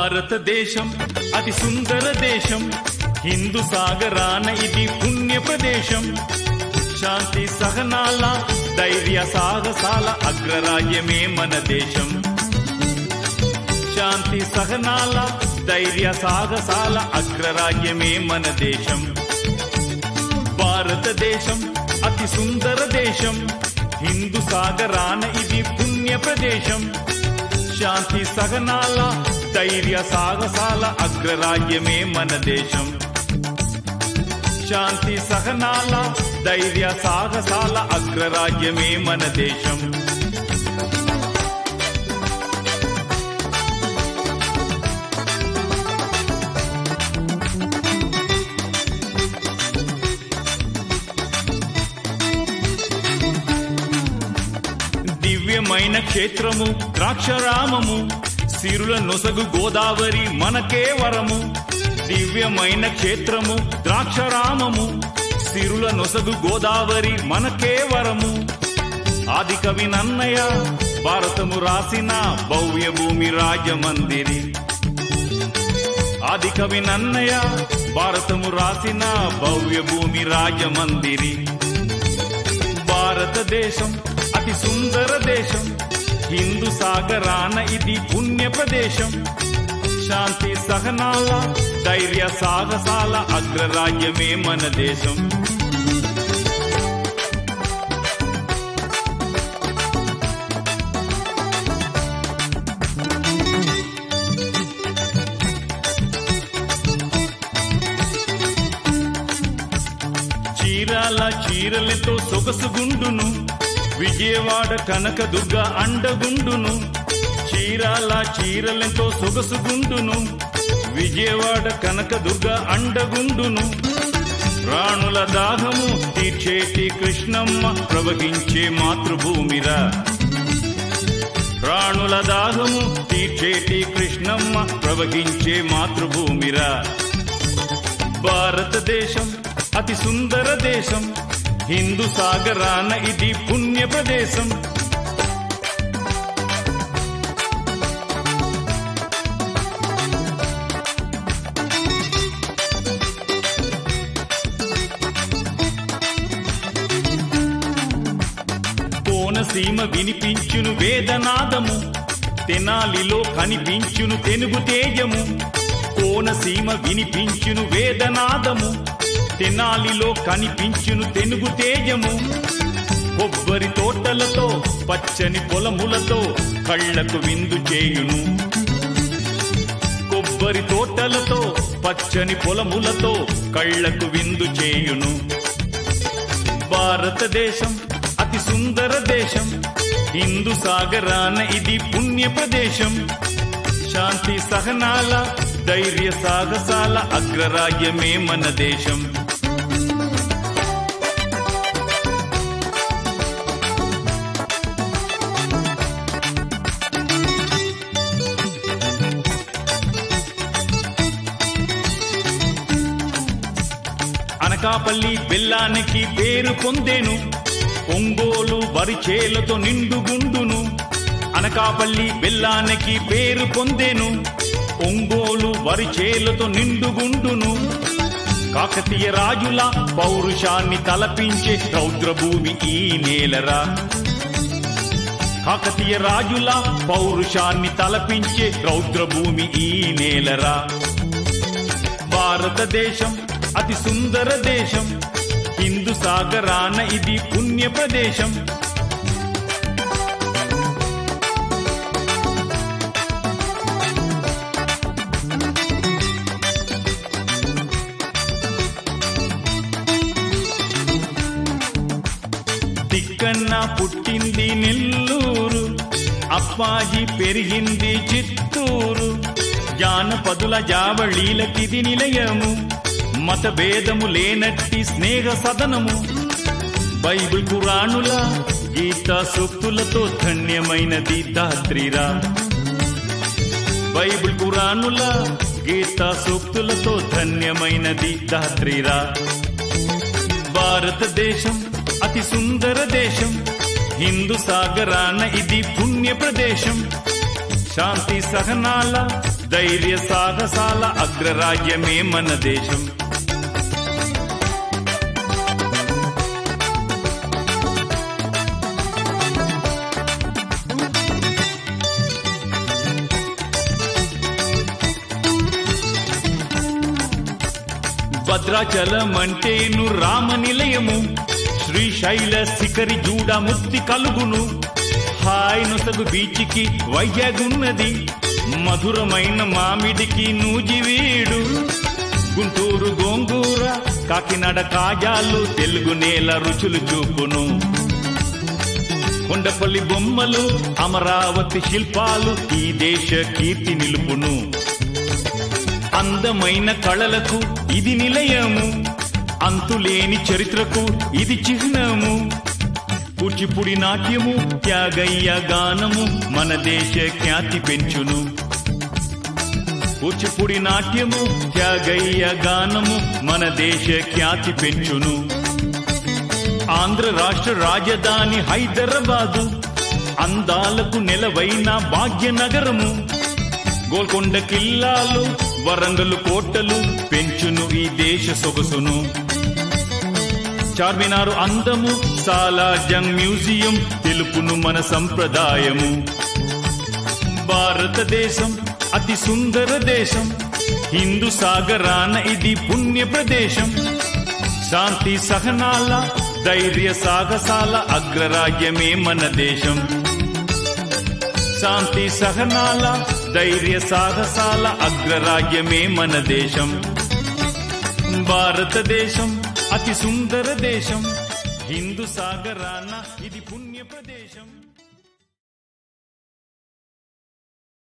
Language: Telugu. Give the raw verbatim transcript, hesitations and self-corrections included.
భారతదేశం అతి సుందర దేశం, హిందూ సాగరాన ఇది పుణ్య ప్రదేశం. శాంతి సహనాల ధైర్య సాహసాల అగ్రరాజ్యమే మన దేశం. శాంతి సహనాల ధైర్య సాహసాల అగ్రరాజ్యమే మన దేశం. భారతదేశం అతి సుందర దేశం, హిందూ సాగరాన ఇది పుణ్య ప్రదేశం. శాంతి సహనాల ధైర్య సాహసాల అగ్రరాజ్యమే మన దేశం. శాంతి సహనాల ధైర్య సాహసాల అగ్రరాజ్యమే మన దేశం. దివ్యమైన క్షేత్రము ద్రాక్షరామము, సిరుల నొసగు గోదావరి మనకే వరము. దివ్యమైన క్షేత్రము ద్రాక్షరామము, సిరుల నొసగు గోదావరి మనకే వరము. ఆది కవి నన్నయ భారతము రాసిన భవ్య భూమి రాజమందిరి. ఆది కవి నన్నయ భారతము రాసిన భవ్య భూమి రాజమందిరి. భారతదేశం అతి సుందర దేశం, హిందూ సాగరాన ఇది పుణ్య ప్రదేశం. శాంతి సహనాల ధైర్య సాహసాల అగ్రరాజ్యమే మన దేశం. చీరాల చీరలతో సొగసుగుండును, విజయవాడ కనకదుర్గ అండగుండును. చీరాల చీరలతో సొగసుగుండును, విజయవాడ కనకదుర్గ అండగుండును. రాణుల దాహము తీర్చేటి కృష్ణమ్మ ప్రవహించే మాతృభూమిరా. రాణుల దాహము తీర్చేటి కృష్ణమ్మ ప్రవహించే మాతృభూమిరా. భారతదేశం అతి సుందర దేశం, హిందూ సాగరాన ఇది పుణ్య ప్రదేశం. కోనసీమ వినిపించును వేదనాదము, తెనాలిలో కనిపించును తెనుగు తేజము. కోనసీమ వినిపించును వేదనాదము, తెనాలిలో కనిపించును తెనుగు తేజము. కొబ్బరి తోటలతో పచ్చని పొలములతో కళ్లకు విందు చేయును. కొబ్బరి తోటలతో పచ్చని పొలములతో కళ్లకు విందు చేయును. భారతదేశం అతి సుందర దేశం, హిందూ సాగరాన ఇది పుణ్య ప్రదేశం. శాంతి సహనాల ధైర్య సాహసాల అగ్రరాజ్యమే మన దేశం. అనకాపల్లి బెల్లానికి పేరు పొందేను, ఒంగోలు వరిచేలతో నిండుగుండును. అనకాపల్లి బెల్లానికి పేరు పొందేను, ఒంగోలు వరిచేలతో నిండుగుండును. కాకతీయ రాజుల పౌరుషాన్ని తలపించే రౌద్రభూమి ఈ నేలరా. కాకతీయ రాజుల పౌరుషాన్ని తలపించే రౌద్రభూమి ఈ నేలరా. భారతదేశం అతి సుందర దేశం, హిందూ సాగరాన ఇది పుణ్య ప్రదేశం. తిక్కన్న పుట్టింది నెల్లూరు, అప్పాజీ పెరిగింది చిత్తూరు. జానపదుల జావళీలకిది నిలయము, మత భేదము లేనట్టి స్నేహ సదనము. బైబిల్ పురాణుల గీతా సూక్తులతో ధన్యమైనది దాత్రిరా. బైబిల్ పురాణుల గీతా సూక్తులతో ధన్యమైనది దాత్రిరా. భారతదేశం అతి సుందర దేశం, హిందూ సాగరాన ఇది పుణ్య ప్రదేశం. శాంతి సహనాల ధైర్య సాహసాల అగ్రరాజ్యమే మన దేశం. భద్రాచలమంటేను రామ నిలయము, శ్రీశైల శిఖరి జూడ ముక్తి కలుగును. హాయ్ నొసగు బీచ్కి వైజాగున్నది, మధురమైన మామిడికి నూజివీడు. గుంటూరు గోంగూర, కాకినాడ కాజాలు తెలుగు నేల రుచులు చూపును. కొండపల్లి బొమ్మలు, అమరావతి శిల్పాలు ఈ దేశ కీర్తి నిలుపును. అందమైన కళలకు ఇది నిలయము, అంతులేని చరిత్రకు ఇది చిహ్నము. కూచిపూడి నాట్యము, త్యాగయ్య గానము మన దేశ ఖ్యాతి పెంచును. కూచిపూడి నాట్యము, త్యాగయ్య గానము మన దేశ ఖ్యాతి పెంచును. ఆంధ్ర రాష్ట్ర రాజధాని హైదరాబాదు, అందాలకు నెలవైన భాగ్యనగరము. గోల్కొండ కిల్లాలు, వరంగలు కోటలు పెంచును ఈ దేశ సొగసును. చార్మినారు అందము, సాలార్జంగ్ మ్యూజియం తెలుపును మన సంప్రదాయము. భారతదేశం అతి సుందర దేశం, హిందూ సాగరాన ఇది పుణ్య ప్రదేశం. శాంతి సహనాల ధైర్య సాహసాల అగ్రరాజ్యమే మన దేశం. శాంతి సహనాల ధైర్య సాహసాల అగ్రరాజ్యమే మన దేశం. భారతదేశం అతి సుందర దేశం, హిందూ సాగరాన ఇది పుణ్య ప్రదేశం.